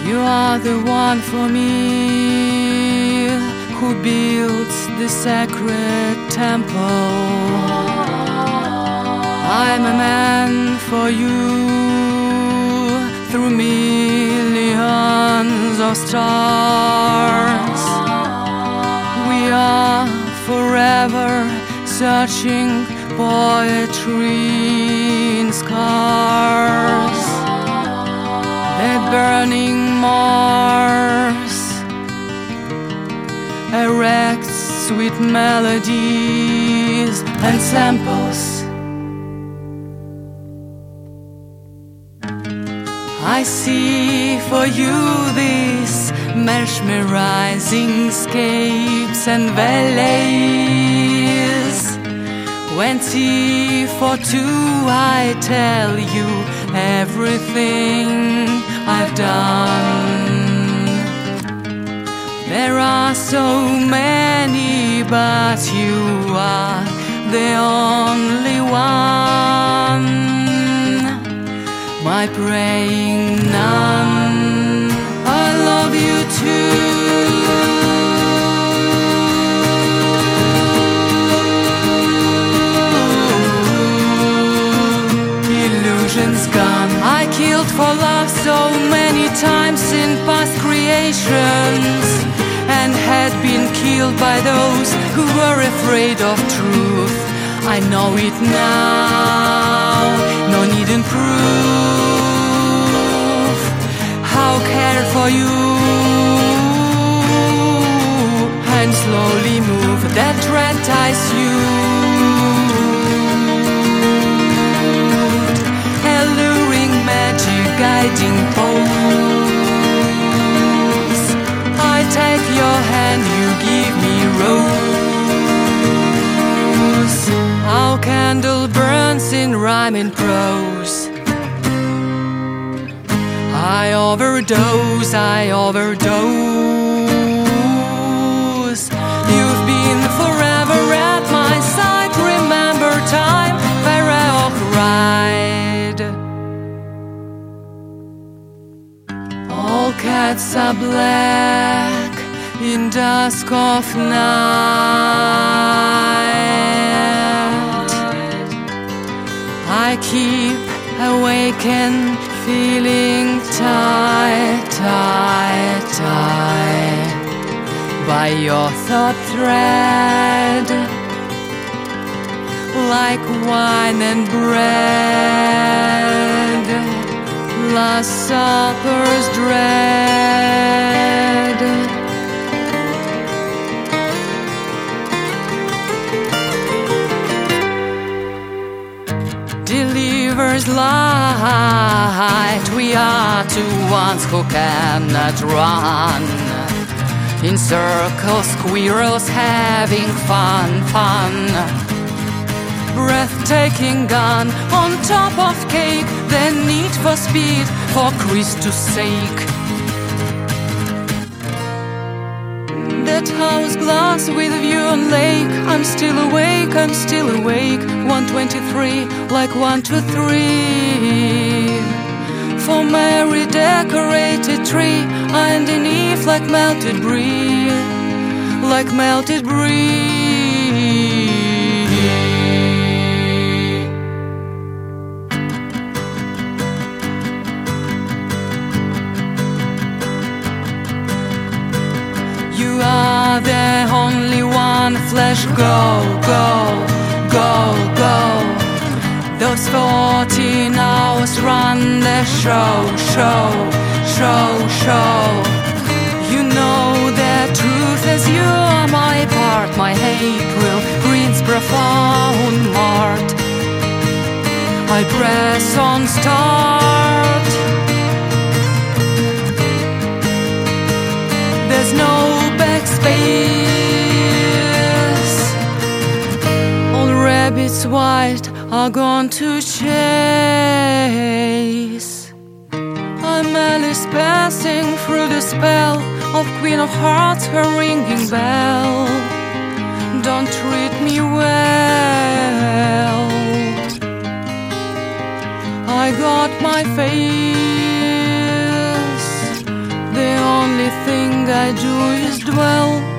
You are the one for me who builds the sacred temple. I'm a man for you through millions of stars. We are forever searching poetry in scars. That burning Mars erects sweet melodies and samples. I see for you these mesmerizing scapes and valleys. 20 for 2 I tell you everything I've done. There are so many, but you are the only one, my praying nun. I love you too. Illusions gone. I killed for love so many times in past creations, and had been killed by those who were afraid of truth. I know it now, no need in proof. How care for you and slowly move that dread ties you. Alluring magic guiding pose. I take your hand, you give me rose. Our candle burns in rhyme and prose. I overdose, I overdose. You've been forever at my side. Remember time, Pharaoh cried. All cats are black in dusk of night. I keep awakened, feeling tight, tight, tight by your thought thread, like wine and bread, Last Supper's dread. Delivers light. We are two ones who cannot run in circles, squirrels having fun, fun. Breathtaking gun on top of cake, the need for speed for Christus' sake. That house glass with view on lake. I'm still awake, I'm still awake. 123, like 123. For Mary decorated tree, underneath like melted brie, like melted brie. You are the only one, flesh, go, go, go, go. Those 14 hours run the show, show, show, show. You know the truth as you are my part, my April green's profound mart. I press on start. There's no backspace. All rabbits white are gone to chase. I'm Alice passing through the spell of Queen of Hearts, her ringing bell. Don't treat me well. I got my face I do is dwell